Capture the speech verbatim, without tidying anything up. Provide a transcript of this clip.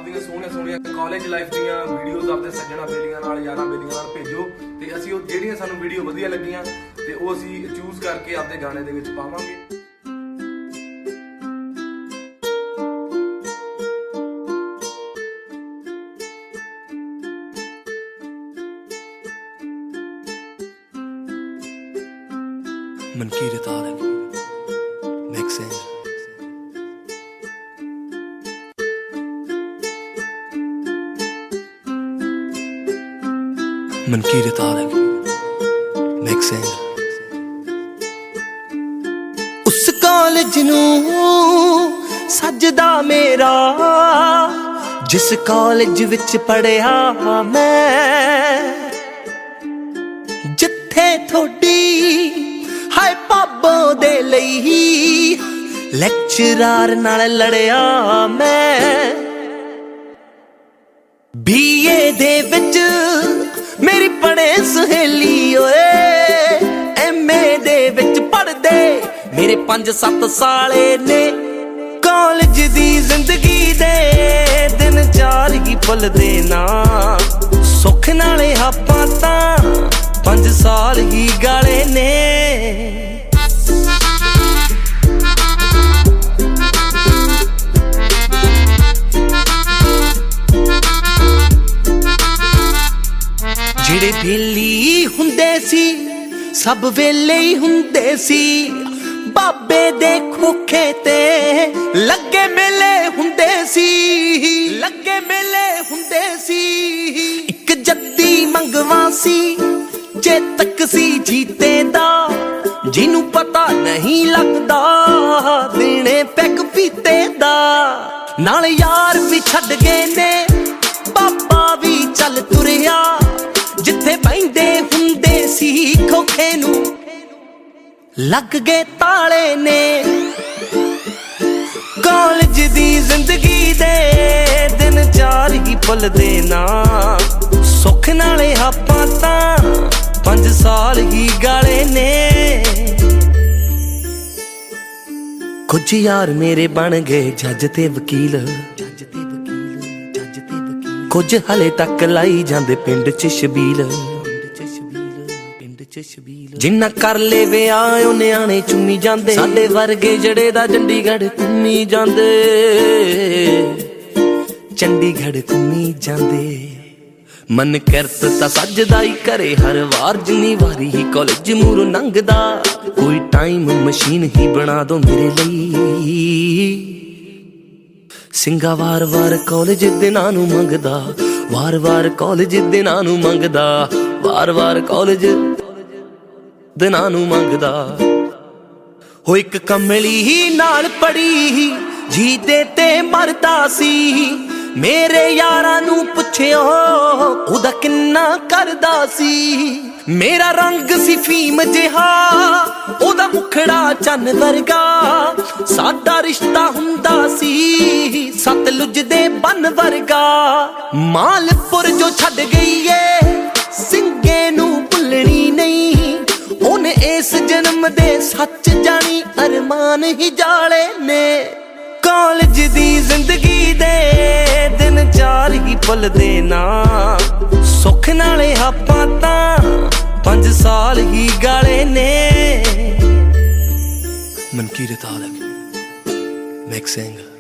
ਆਪਦੀਆਂ ਸੋਹਣੀਆਂ ਸੋਹਣੀਆਂ ਕਾਲਜ ਲਾਈਫ ਦੀਆਂ ਵੀਡੀਓਜ਼ ਆਪਣੇ ਸੱਜਣਾ ਬੇਲੀਆਂ ਨਾਲ ਯਾਰਾਂ ਬੇਲੀਆਂ ਨਾਲ ਭੇਜੋ ਤੇ ਅਸੀਂ ਉਹ ਜਿਹੜੀਆਂ ਸਾਨੂੰ ਵੀਡੀਓ ਵਧੀਆ ਲੱਗੀਆਂ ਤੇ ਉਹ ਅਸੀਂ ਚੂਜ਼ ਕਰਕੇ ਆਪਣੇ ਗਾਣੇ ਦੇ ਵਿੱਚ ਪਾਵਾਂਗੇ। मनकीरत आलम मिक्सिंग मनकीरत आलम मिक्सिंग उस कॉलेज नू सजदा मेरा जिस कॉलेज विच पढ़िया मैं जिथे थोड़ी हाय पाबो दे लई लेक्चरार नाल लड़िया मैं बीए दे विच मेरी पढ़े सहेली ओए एमए दे विच पढ़दे मेरे पंज सत्त साले ने कॉलेज दी जिंदगी दे दिन चार ही भुलदे ना सुख नाले आपां तां पंज साल ही गाले ने ਜਿਹੜੇ ਵੇਲੀ ਹੁੰਦੇ ਸੀ ਸਭ ਵੇਲੇ ਹੀ ਹੁੰਦੇ ਸੀ ਬਾਬੇ ਦੇ ਖੋਖੇ ਤੇ ਲੱਗੇ ਮੇਲੇ ਹੁੰਦੇ ਸੀ ਲੱਗੇ ਮੇਲੇ ਹੁੰਦੇ ਸੀ ਇੱਕ ਜੱਦੀ ਮੰਗਵਾ ਸੀ ਜੇ ਤੱਕ ਸੀ ਜੀਤੇ ਦਾ ਜਿਹਨੂੰ ਪਤਾ ਨਹੀਂ ਲੱਗਦਾ ਦੇਣੇ ਪੈਗ ਪੀਤੇ ਦਾ ਨਾਲ ਯਾਰ ਵੀ ਛੱਡ ਗਏ ਨੇ ਬਾਬਾ ਵੀ ਚੱਲ ਤੁਰਿਆ ਜਿੱਥੇ ਬੈਂਦੇ ਹੁੰਦੇ ਸੀ ਖੋਖੇ ਨੂੰ ਲੱਗ ਗਏ ਤਾਲੇ ਨੇ ਕਾਲਜ ਦੀ ਜ਼ਿੰਦਗੀ ਦੇ ਦਿਨ ਚਾਰ ਹੀ ਭੁੱਲਦੇ ਨਾ ਸੁੱਖ ਨਾਲੇ ਆਪਾਂ ਤਾਂ ਪੰਜ ਸਾਲ ਹੀ ਗਾਲੇ ਨੇ ਕੁਝ ਯਾਰ ਮੇਰੇ ਬਣ ਗਏ ਜੱਜ ਤੇ ਵਕੀਲ ਜੱਜ ਤੇ ਵਕੀਲ ਜੱਜ ਤੇ ਵਕੀਲ ਕੁਝ ਹਲੇ ਤੱਕ ਲਾਈ ਜਾਂਦੇ ਪਿੰਡ ਚ ਛਬੀਲ ਜਿੰਨਾ ਕਰ ਲੈ ਵਿਆਹ ਉਹ ਨਿਆਣੇ ਚੁੰਮੀ ਜਾਂਦੇ ਸਾਡੇ ਵਰਗੇ ਜੜੇ ਦਾ ਚੰਡੀਗੜ੍ਹ ਘੁੰਮੀ ਜਾਂਦੇ ਚੰਡੀਗੜ੍ਹ ਘੁੰਮੀ ਜਾਂਦੇ ਮਨ ਕਿਰਤ ਤਾਂ ਸੱਜਦਾ ਹੀ ਘਰੇ ਹਰ ਵਾਰ ਜਿੰਨੀ ਵਾਰੀ ਹੀ ਕਾਲਜ ਮੂਹਰੋਂ ਲੰਘਦਾ ਕੋਈ ਟਾਈਮ ਮਸ਼ੀਨ ਹੀ ਬਣਾ ਦੋ ਮੇਰੇ ਲਈ ਸਿੰਘਾ ਵਾਰ ਵਾਰ ਕਾਲਜ ਦਿਨਾਂ ਨੂੰ ਮੰਗਦਾ ਵਾਰ ਵਾਰ ਕਾਲਜ ਦਿਨਾਂ ਨੂੰ ਮੰਗਦਾ ਵਾਰ ਵਾਰ ਕਾਲਜ ਦਿਨਾਂ ਨੂੰ ਮੰਗਦਾ ਹੋ ਇੱਕ ਕਮਲੀ ਹੀ ਨਾਲ ਪੜੀ ਜੀਤੇ ਤੇ ਮਰਦਾ ਸੀ ਮੇਰੇ ਯਾਰਾਂ ਨੂੰ ਪੁੱਛਿਓ ਉਹਦਾ ਕਿੰਨਾ ਕਰਦਾ ਸੀ ਮੇਰਾ ਰੰਗ ਸੀ ਫੀਮ ਜਿਹਾ ਉਹਦਾ ਮੁਖੜਾ ਚੰਨ ਵਰਗਾ ਸਾਡਾ ਰਿਸ਼ਤਾ ਹੁੰਦਾ ਸੀ ਸਤਲੁਜ ਦੇ ਬੰਨ ਵਰਗਾ ਮਾਲਪੁਰ ਜੋ ਛੱਡ ਗਈ ਏ ਸਿੰਘੇ ਨੂੰ ਭੁੱਲਣੀ ਨਹੀਂ ਉਹਨੇ ਇਸ ਜਨਮ ਦੇ ਸੱਚ ਜਾਣੀ ਅਰਮਾਨ ਹੀ ਜਾਲੇ ਨੇ ਕਾਲਜ ਦੀ ਜ਼ਿੰਦਗੀ ਦੇ ਦਿਨ ਚਾਰ ਹੀ ਭੁੱਲਦੇ ਨਾ ਸੁੱਖ ਨਾਲੇ ਆਪਾਂ ਤਾਂ ਪੰਜ ਸਾਲ ਹੀ ਗਾਲੇ ਨੇ मनकीरत आलम मिक्सिंग